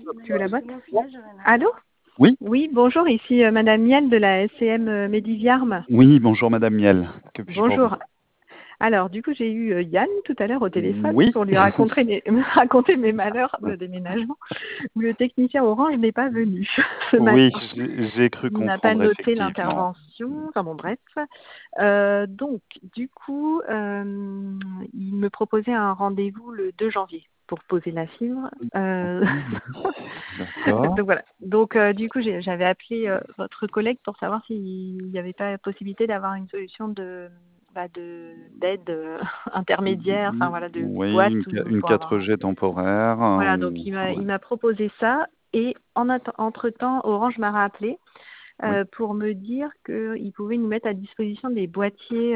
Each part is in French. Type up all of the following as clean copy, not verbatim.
Tu veux la boîte? Allô? Oui, Oui, bonjour, ici Madame Miel de la SCM Mediviarm. oui, bonjour Madame Miel. Que puis-je pour vous? Bonjour. Alors, du coup, j'ai eu Yann tout à l'heure au téléphone Oui. pour lui raconter me raconter mes malheurs de déménagement. Le technicien Orange n'est pas venu ce Oui, matin. j'ai cru Il n'a pas comprendre noté effectivement. l'intervention. Enfin bon, bref. Donc, du coup, il me proposait un rendez-vous le 2 janvier pour poser la fibre. Oui, d'accord. Donc voilà. Donc du coup, j'avais appelé votre collègue pour savoir s'il n'y avait pas possibilité d'avoir une solution d'aide intermédiaire, enfin voilà, de Oui, boîte ou une pour avoir. 4G temporaire. Voilà, donc il m'a proposé ça et entre-temps, Orange m'a rappelé Oui, pour me dire qu'il pouvait nous mettre à disposition des boîtiers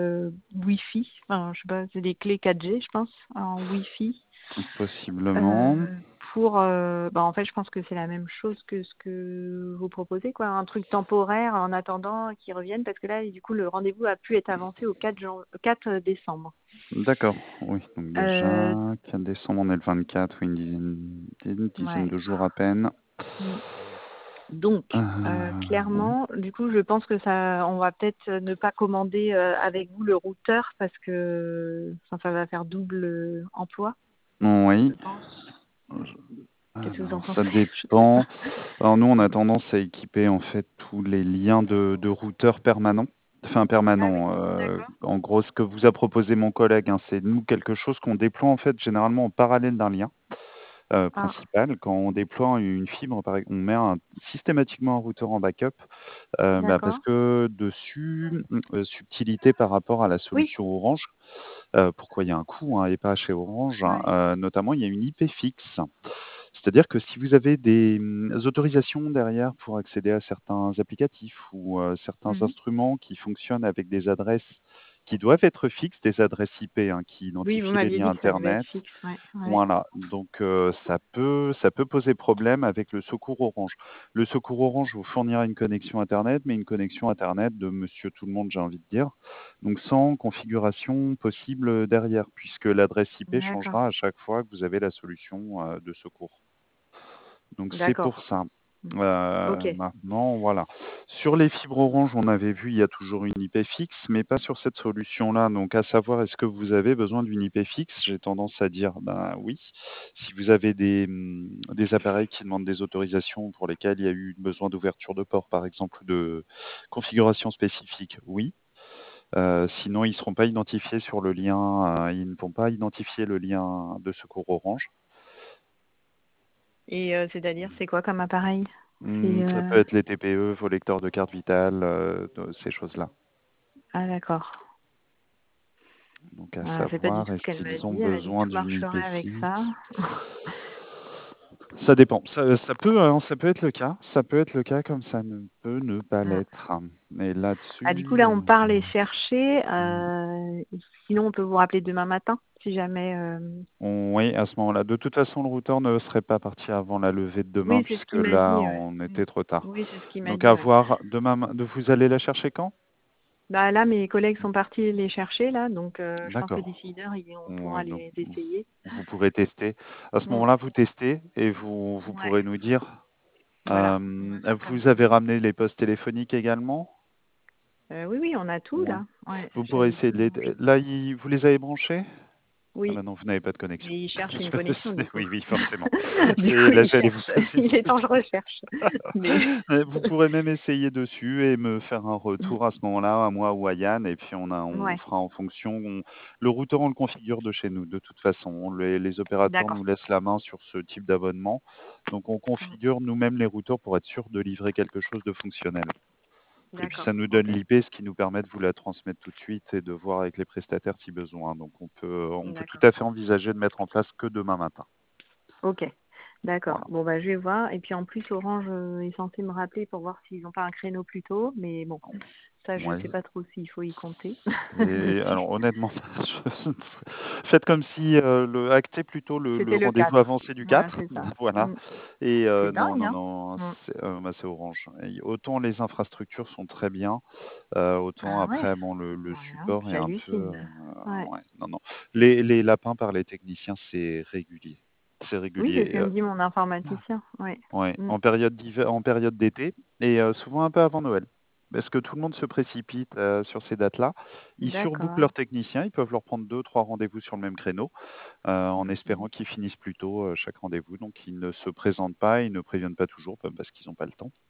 Wi-Fi. Enfin, je sais pas, c'est des clés 4G, je pense, en Wi-Fi. possiblement. Pour, en fait, je pense que c'est la même chose que ce que vous proposez, quoi, un truc temporaire en attendant qu'ils reviennent, parce que là, du coup, le rendez-vous a pu être avancé au 4 décembre. D'accord, oui. Donc Euh, déjà, 4 décembre, on est le 24, oui, une dizaine ouais. de jours à peine. Mm. Donc, Oui. clairement, du coup, je pense que ça, on va peut-être ne pas commander avec vous le routeur parce que ça va faire double emploi, Oui. je pense. Qu'est-ce que vous en Alors, ça pensez? Je sais dépend. pas. Alors, nous, on a tendance à équiper en fait tous les liens de routeurs permanents. Enfin, Ah oui, permanents. d'accord. En gros, ce que vous a proposé mon collègue, hein, c'est nous quelque chose qu'on déploie en fait généralement en parallèle d'un lien Ah, principal. Quand on déploie une fibre, on met systématiquement un routeur en backup parce d'accord. que dessus, subtilité par rapport à la Oui, solution Orange, pourquoi il y a un coût et pas chez Orange, ouais. notamment il y a une IP fixe. C'est-à-dire que si vous avez des autorisations derrière pour accéder à certains applicatifs ou certains Mhm. instruments qui fonctionnent avec des adresses qui doivent être fixes, des adresses IP qui Oui, vous identifient les m'aviez liens dit que ça devait être internet, fixe, ouais, ouais. voilà, donc ça peut poser problème avec le secours Orange. Le secours Orange vous fournira une connexion internet, mais une connexion internet de monsieur tout le monde, j'ai envie de dire, donc sans configuration possible derrière, puisque l'adresse IP D'accord, changera à chaque fois que vous avez la solution de secours. Donc c'est pour d'accord. ça. Mm. Ok, Maintenant, voilà. Sur les fibres Orange, on avait vu, il y a toujours une IP fixe, mais pas sur cette solution-là. Donc, à savoir, est-ce que vous avez besoin d'une IP fixe? J'ai tendance à dire, ben oui. Si vous avez des appareils qui demandent des autorisations pour lesquels il y a eu besoin d'ouverture de port, par exemple, ou de configuration spécifique, oui. Sinon, ils ne seront pas identifiés sur le lien, ils ne vont pas identifier le lien de secours Orange. et c'est-à-dire, c'est quoi comme appareil? C'est Ça peut être les TPE, vos lecteurs de carte vitale, ces choses-là. Ah d'accord. Donc à Ah, c'est pas du savoir, tout ce est-ce qu'elle m'a qu'ils ont dit. Elle m'a dit que besoin tout d'une IP marcherait avec ça. fixe? Ça dépend. Ça peut être le cas. Ça peut être le cas comme ça ne peut ne pas Mm. l'être. Mais Ah, du coup, là-dessus, là, on part les chercher. Sinon, on peut vous rappeler demain matin, si jamais. oui, à ce moment-là. De toute façon, le routeur ne serait pas parti avant la levée de demain, Oui, c'est ce puisque qu'il m'a là, dit. Ouais. on Mm. était trop tard. Oui, c'est ce qu'il m'a Donc à dit. Ouais. voir demain. Vous allez la chercher quand? Bah là, mes collègues sont partis les chercher là, donc je pense que D'accord. d'ici une heure, on pourra Ouais, donc les essayer. vous pourrez tester. À ce Mm. moment-là, vous testez et vous Ouais, pourrez nous dire. voilà, on va faire comme Vous ça. avez ramené les postes téléphoniques également? Oui, oui, on a tout Ouais. là. Ouais, Vous pourrez j'avais essayer tout de les branché. là, vous les avez branchés? Ah Oui, bah non, vous n'avez pas de connexion. mais il cherche une Je connexion du coup. Oui, oui, forcément. Du C'est coup, là, il j'allais vous cherche. poser une Il est en question. recherche. Mais Vous pourrez même essayer dessus et me faire un retour à ce moment-là, à moi ou à Yann, et puis on ouais, fera en fonction. Le routeur, on le configure de chez nous, de toute façon. Les opérateurs d'accord. nous laissent la main sur ce type d'abonnement. Donc on Mm. configure nous-mêmes les routeurs pour être sûr de livrer quelque chose de fonctionnel. Et puis D'accord. ça nous donne Ok. l'IP, ce qui nous permet de vous la transmettre tout de suite et de voir avec les prestataires si besoin. Donc on peut tout D'accord. à fait envisager de mettre en place que demain matin. Ok. D'accord. Voilà. Bon bah je vais voir. Et puis en plus Orange est censé me rappeler pour voir s'ils n'ont pas un créneau plus tôt. Mais bon, ça je sais Ouais. pas trop s'il faut y compter Et dessus. alors honnêtement, faites comme si actez plutôt le C'était le rendez-vous 4. avancé du Voilà, 4, c'est ça. voilà. Mm. Et C'est non, dingue, non, hein? non, Mm. c'est Orange. Et autant les infrastructures sont très bien, autant Ah ouais. après, bon, le Voilà, support est un peu, j'hallucine. Ouais. ouais, non, non. Les lapins par les techniciens, c'est régulier. C'est Oui, c'est ce régulier. que me dit mon informaticien. Ouais. Ouais, Mm. en période d'hiver, en période d'été et souvent un peu avant Noël. Parce que tout le monde se précipite sur ces dates-là. Ils surbookent D'accord. leurs techniciens, ils peuvent leur prendre deux, trois rendez-vous sur le même créneau, en espérant Mhm. qu'ils finissent plus tôt chaque rendez-vous. Donc ils ne se présentent pas, ils ne préviennent pas toujours parce qu'ils n'ont pas le temps.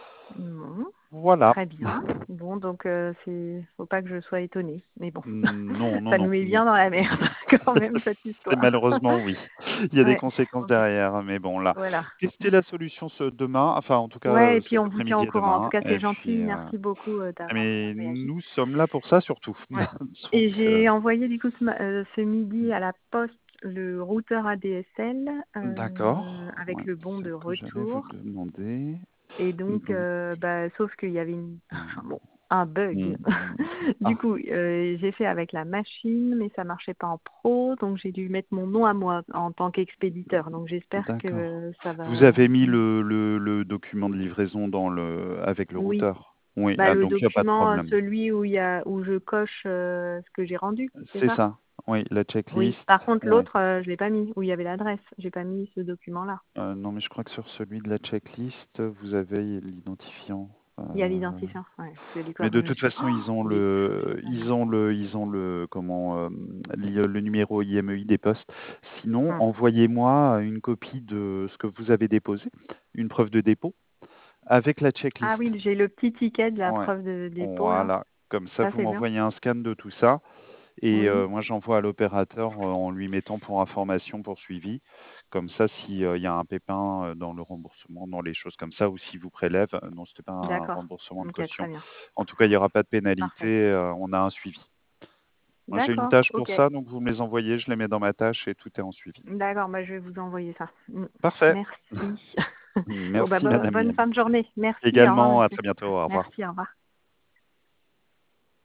Bon, Voilà. très bien. Bon, donc faut pas que je sois étonnée. Mais bon, Non, non, ça nous non, met non. bien dans la merde quand même cette C'est histoire. malheureusement oui. Il y a des Ouais. conséquences Ok. derrière, mais bon là, Voilà. testez la solution demain, enfin en tout cas Ouais, et puis cet on vous tient au après-midi et courant. En tout demain, cas, c'est et gentil. puis Merci beaucoup d'avoir mais réagi. nous sommes là pour ça surtout. Ouais. Donc Et j'ai envoyé du coup ce midi à la poste le routeur ADSL d'accord, avec ouais, le bon c'est de ce que j'allais vous retour. demander. Et donc, Donc sauf qu'il y avait enfin, mmh, bon, un bug. Du ah, coup, j'ai fait avec la machine, mais ça marchait pas en pro, donc j'ai dû mettre mon nom à moi en tant qu'expéditeur. Donc j'espère d'accord. que ça Vous va. avez mis le document de livraison dans le avec le Oui, routeur? Oui, bah ah le donc il y a pas de document, problème. celui où je coche ce que j'ai rendu, c'est C'est ça? ça, oui, la Oui. checklist, Par contre, ouais. l'autre, je l'ai pas mis, où il y avait l'adresse. J'ai pas mis ce document-là. Non, mais je crois que sur celui de la checklist, vous avez l'identifiant. Il y a l'identifiant, ouais. Parce que du coup, Mais de après, je me toute suis dit, façon, oh, j'ai pas mis. ils ont le, comment, le numéro IMEI des postes. Sinon, Hmm. envoyez-moi une copie de ce que vous avez déposé, une preuve de dépôt, avec la Ah checklist. oui, j'ai le petit ticket de la Ouais, preuve de dépôt, là. voilà. Comme ça, Ça, vous c'est bien. m'envoyez un scan de tout ça. Et Oui, moi, j'envoie à l'opérateur en lui mettant pour information, pour suivi. Comme ça, s'il y a un pépin dans le remboursement, dans les choses comme ça, ou s'il vous prélève, non, c'était pas un d'accord. remboursement de Ok, très caution. bien. En tout cas, il n'y aura pas de pénalité, Parfait. on a un suivi. Moi, j'ai une D'accord, tâche pour ok. ça, donc vous me les envoyez, je les mets dans ma tâche et tout est en suivi. D'accord, bah, je vais vous envoyer ça. Parfait. Merci. Bon, bah, Merci, madame bonne Yann. fin de journée. Merci, au revoir, Également, à monsieur. très bientôt. Au revoir. Merci, au revoir.